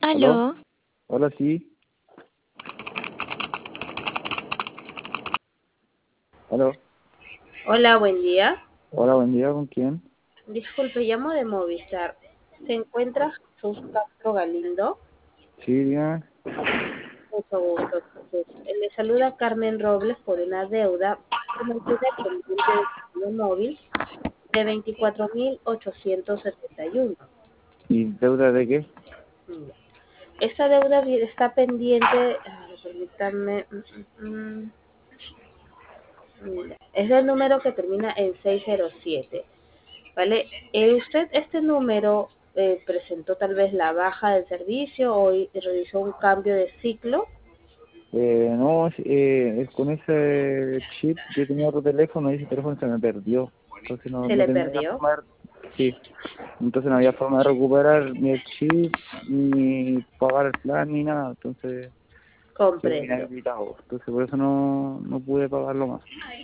¿Aló? ¿Aló? Hola, sí. ¿Aló? Hola, buen día. Hola, buen día, ¿con quién? Disculpe, llamo de Movistar. ¿Se encuentra Jesús Castro Galindo? Sí, dígame. Mucho gusto, Jesús. Le saluda Carmen Robles por una deuda que mantiene pendiente de su móvil de 24.871. ¿Y deuda de qué? Mira, esta deuda está pendiente, permítanme, mira, es el número que termina en 607. ¿Vale? ¿Usted este número presentó tal vez la baja del servicio o realizó un cambio de ciclo? No, con ese chip yo tenía otro teléfono y ese teléfono se me perdió. Entonces ¿Se no le tenía perdió? forma de... Sí. Entonces no había forma de recuperar ni el chip, ni pagar el plan, ni nada. Entonces quedó Comprendo, inhabilitado. Entonces por eso no pude pagarlo más.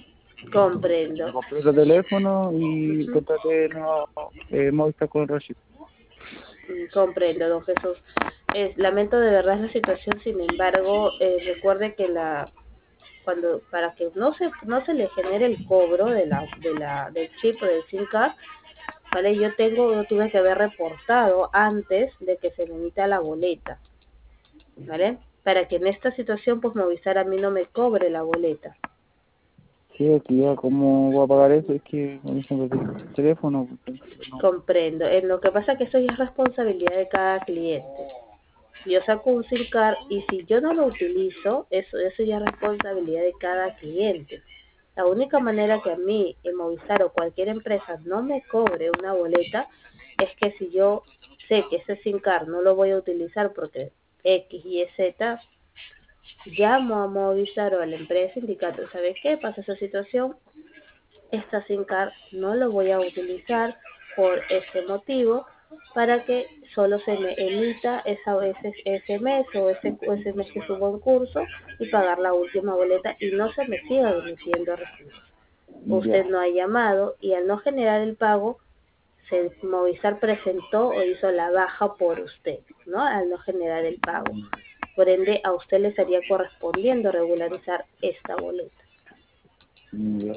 Me comprendo. compré otro teléfono y Ujú. contraté nuevo Movistar con otro chip. Comprendo, don Jesús. Lamento de verdad la situación, sin embargo, recuerde que cuando para que no se le genere el cobro del chip o del SIM card, ¿vale? Yo tuve que haber reportado antes de que se me emita la boleta, ¿vale? Para que en esta situación, pues Movistar a mí no me cobre la boleta. Sí, es que ya cómo voy a pagar eso, es que con eso me perdí el teléfono, entonces no. Comprendo. Lo que pasa es que eso ya es responsabilidad de cada cliente. Yo saco un SIM card y si yo no lo utilizo, eso ya es responsabilidad de cada cliente. La única manera que a mí, en Movistar o cualquier empresa, no me cobre una boleta es que si yo sé que ese SIM card no lo voy a utilizar porque X, Y, Z, llamo a Movistar o a la empresa indicando, ¿sabes qué? Pasa esa situación, esta SIM card no lo voy a utilizar por este motivo para que solo se me emita ese mes o ese mes que subo en curso y pagar la última boleta y no se me siga emitiendo recibos. Usted Ya, no ha llamado y al no generar el pago, Movistar presentó o hizo la baja por usted, ¿no? Al no generar el pago. Por ende, a usted le estaría correspondiendo regularizar esta boleta. ya,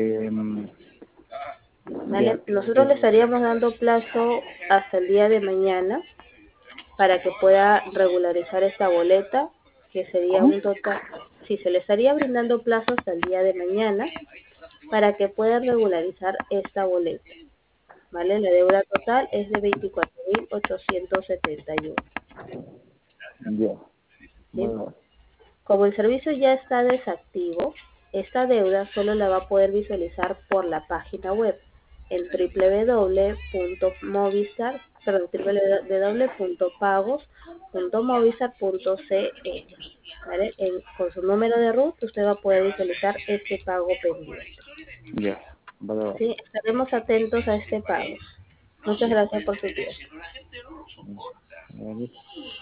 ya, ¿Vale? Nosotros le estaríamos dando plazo hasta el día de mañana para que pueda regularizar esta boleta, que sería ¿cómo? un total, sí, se le estaría brindando plazo hasta el día de mañana para que pueda regularizar esta boleta. ¿Vale? La deuda total es de 24.871. Ya, ¿Sí? bueno, Como el servicio ya está desactivo, esta deuda solo la va a poder visualizar por la página web en www.pagos.movistar.ce. ¿Vale? Con su número de RUT usted va a poder visualizar este pago pendiente. ya, vale, ¿Sí? Estaremos atentos a este pago. Muchas gracias por su tiempo. vale.